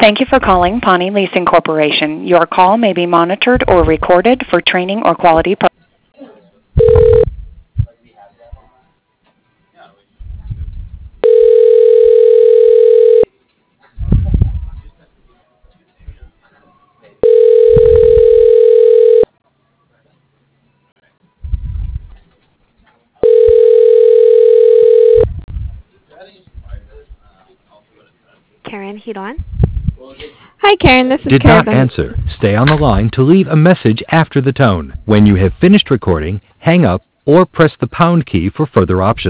Thank you for calling Pawnee Leasing Corporation. Your call may be monitored or recorded for training or quality purposes. Karen Hidon. Hi, Karen. This is Did Karen not answer. Stay on the line to leave a message after the tone. When you have finished recording, hang up or press the pound key for further options.